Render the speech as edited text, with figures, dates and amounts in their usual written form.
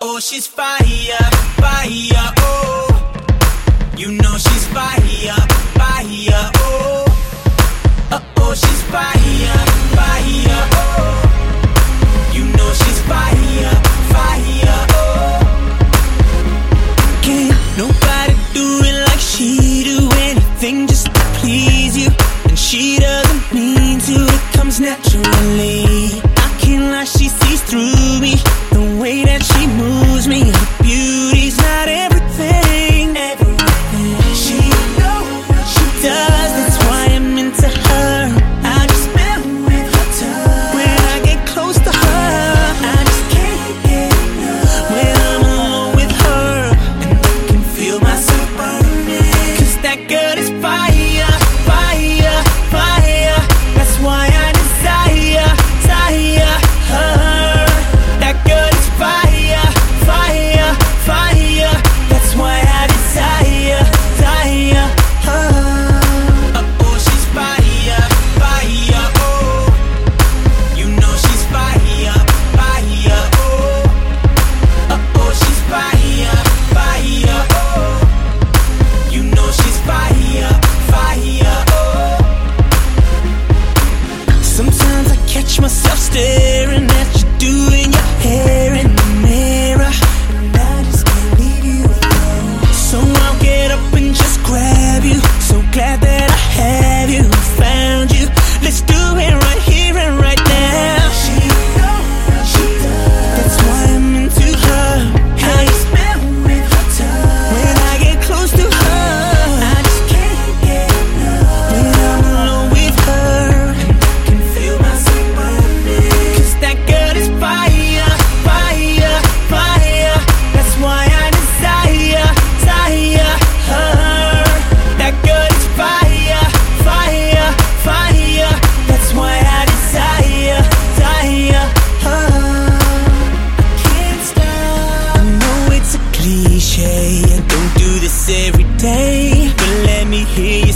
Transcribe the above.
Oh, she's fire, fire, oh. You know she's fire, fire, oh. Oh, she's fire, fire, oh. You know she's fire, fire, oh. Can't nobody do it like she do. Anything just to please you, and she doesn't mean to. It comes naturally. I can't lie, she sees through me. The way that she moves me, her beauty's not everything. She knows what she does, that's why I'm into her. I just melt with her touch. When I get close to her, I just can't get enough. When I'm alone with her, and I can feel myself burning. Cause that girl is fire, fire, fire. That's why I desire, desire her. That girl is fire, fire, fire. That's why I desire, desire her. Oh, she's fire, fire, oh. You know she's fire, fire, oh. Oh, she's fire, fire, oh. You know she's fire, fire, oh. Sometimes I catch myself staring at you doing your hair in the mirror, and I just can't leave you alone. So I'll get up and just grab you. So glad that I have you, found you. Let's do it right here and right now. She knows what she does, that's why I'm into her. I just melt with her touch. When I get close to her, I just can't get enough. When I'm alone with her, and I can feel myself burning. Cause that girl is fire, fire, fire. That's why I desire, desire her. That girl is fire, fire, fire. That's why I desire, desire her. I can't stop. I know it's a cliche, I don't do this every day, but let me hear you